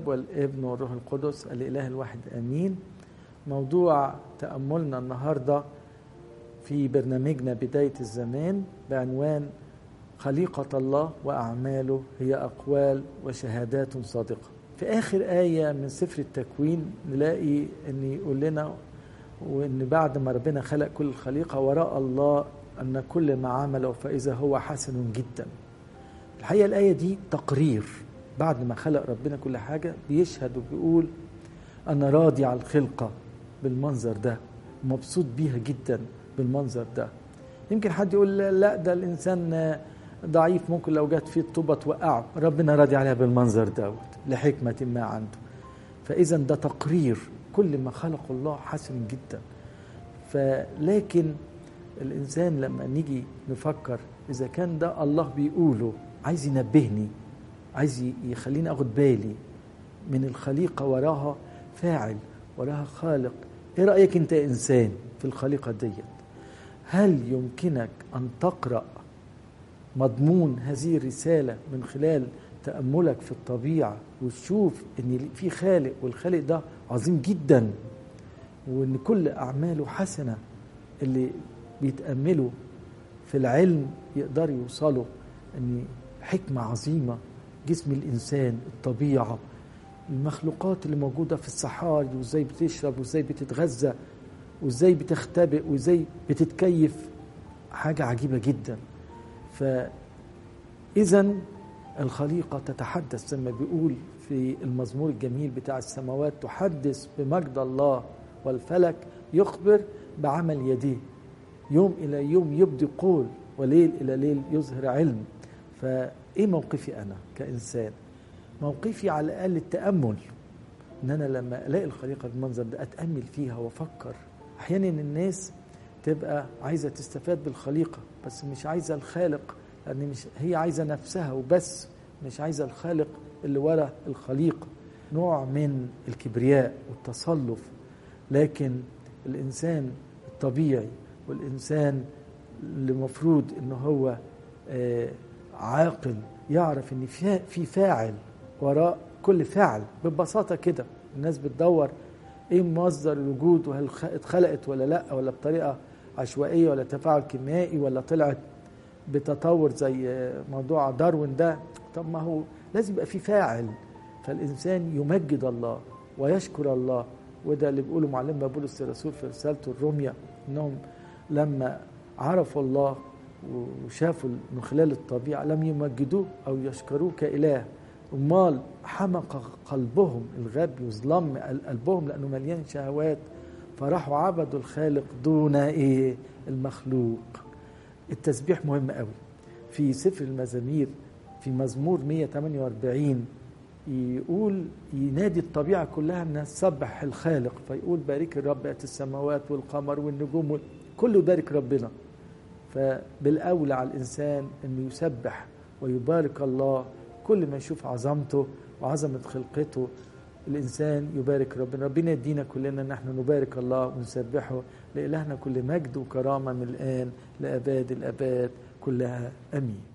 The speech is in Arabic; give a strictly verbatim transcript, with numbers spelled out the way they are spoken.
الآب والابن والروح القدس الإله الواحد آمين. موضوع تأملنا النهاردة في برنامجنا بداية الزمان بعنوان خليقة الله وأعماله هي أقوال وشهادات صادقة. في آخر آية من سفر التكوين نلاقي أن يقول لنا وأن بعد ما ربنا خلق كل الخليقة ورأى الله أن كل ما عمله فإذا هو حسن جدا. الحقيقة الآية دي تقرير، بعد ما خلق ربنا كل حاجة بيشهد وبيقول أنا راضي على الخلقة بالمنظر ده، مبسوط بيها جدا بالمنظر ده. يمكن حد يقول لا ده الإنسان ضعيف، ممكن لو جات فيه الطوبة توقعه، ربنا راضي عليها بالمنظر دوت لحكمة ما عنده. فإذا ده تقرير كل ما خلق الله حسن جدا. فلكن الإنسان لما نيجي نفكر إذا كان ده الله بيقوله، عايز ينبهني، عايز يخليني أخد بالي من الخليقة، وراها فاعل، وراها خالق. إيه رأيك أنت إنسان في الخليقة ديت؟ هل يمكنك أن تقرأ مضمون هذه الرسالة من خلال تأملك في الطبيعة وتشوف أن في خالق، والخالق ده عظيم جدا، وأن كل أعماله حسنة؟ اللي بيتأملوا في العلم يقدروا يوصلوا أن حكمة عظيمة، جسم الإنسان، الطبيعة، المخلوقات اللي موجودة في الصحاري، وإزاي بتشرب وإزاي بتتغذى وإزاي بتختبئ وإزاي بتتكيف، حاجة عجيبة جدا. فإذا الخليقة تتحدث زي ما بيقول في المزمور الجميل بتاع السماوات تحدث بمجد الله، والفلك يخبر بعمل يديه، يوم إلى يوم يبدي قول، وليل إلى ليل يظهر علم. فإيه موقفي أنا كإنسان؟ موقفي على الأقل التأمل، إن أنا لما ألاقي الخليقة بالمنظر ده أتأمل فيها وأفكر. أحيانا الناس تبقى عايزة تستفاد بالخليقة بس مش عايزة الخالق، لأن مش هي عايزة نفسها وبس، مش عايزة الخالق اللي ورا الخليقة. نوع من الكبرياء والتصلف. لكن الإنسان الطبيعي والإنسان اللي مفروض إنه هو آه عاقل يعرف إن في فاعل وراء كل فعل. ببساطة كده الناس بتدور إيه مصدر الوجود، وهل اتخلقت ولا لأ، ولا بطريقة عشوائية، ولا تفاعل كيميائي، ولا طلعت بتطور زي موضوع داروين ده. طب ما هو لازم يبقى في فاعل. فالإنسان يمجد الله ويشكر الله، وده اللي بيقوله معلمنا بولس الرسول في رسالته الرومية، إنهم لما عرفوا الله وشافوا من خلال الطبيعة لم يمجدوه أو يشكروه كإله، امال حمق قلبهم، الغبي وظلم قلبهم لأنه مليان شهوات، فراحوا عبدوا الخالق دون إيه المخلوق. التسبيح مهم قوي. في سفر المزامير في مزمور مية وثمانية وأربعين يقول ينادي الطبيعة كلها أنها تسبح الخالق، فيقول بارك الرب أتى السماوات والقمر والنجوم، كله بارك ربنا. فبالأولى على الإنسان أنه يسبح ويبارك الله كل ما يشوف عظمته وعظمة خلقته. الإنسان يبارك ربنا. ربنا يدينا كلنا نحن نبارك الله ونسبحه. لإلهنا كل مجد وكرامة من الآن لأباد الأباد كلها، أمين.